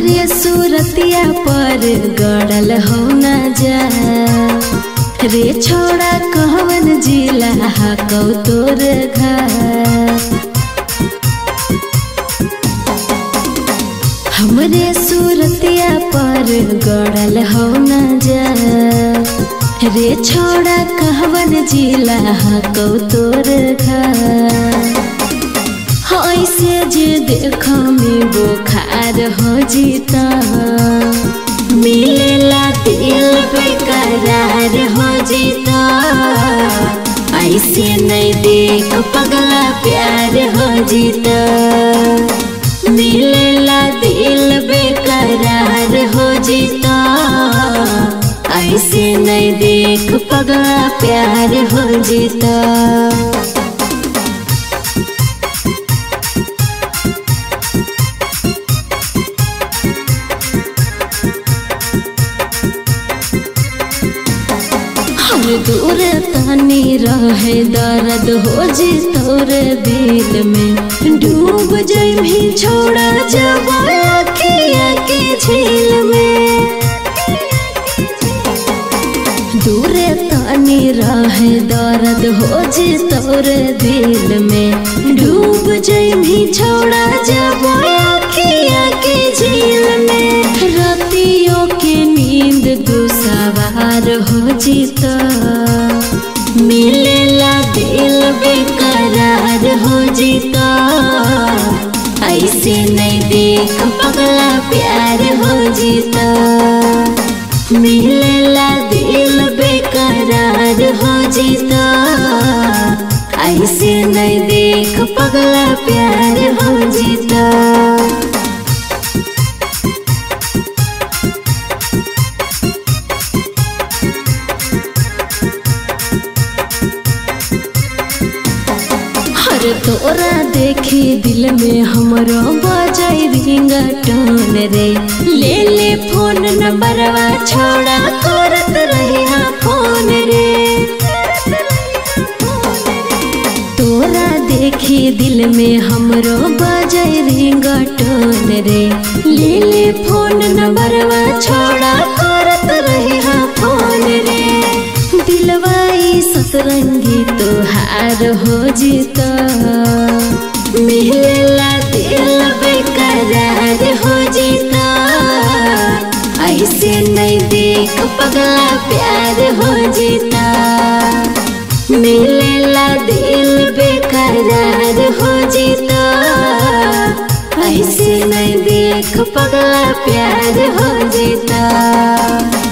हमरे सूरतिया पर गड़ल हो न जा रे छोड़ा कहवन जिला हाकौ तोर घर। हमरे सूरतिया पर गड़ल हो न जा रे छोड़ा कहवन जिला हाकौ तोर घर। ऐसे जे देख में बुखार हो जीता मिलेला दिल बेकरार हो जीता। ऐसे नहीं देख पगला प्यार हो जीता मिलेला दिल बेकरार हो जीता। ऐसे नहीं देख पगला प्यार हो जीता। दूर तानी रहे दर्द हो जी तोर दिल में डूब जाइमी छोड़ा जब अखिया के झील में। दूर तानी रहे दर्द हो जी तोर दिल में डूब जाइमी छोड़ा जब अखिया के झील में। रातियों के नींद दुसवार हो जीता मिलेला दिल बेकरार हो जीता। ऐसे नहीं देख पगला प्यार हो जीता मिलेला दिल बेकरार हो जीता। ऐसे नहीं देख पगला प्यार हो जीता। तोरा देखी दिल में हमरो बजाई रिंगटोन रे ले ले फोन नंबरवा छोड़ा करत रही हाँ फोन रे। तोरा देखी दिल में हमरो बजाई रिंगटोन रे ले ले फोन नंबरवा छोड़ा करत रही हाँ फोन रे। दिलवाई सतरंगी तोहार हो जीता मिलेला दिल बेकरार हो जीता। ऐसे नहीं देख पगला प्यार हो जीता मिलेला दिल बेकरार हो जीता। ऐसे नहीं देख पगला प्यार हो जीता।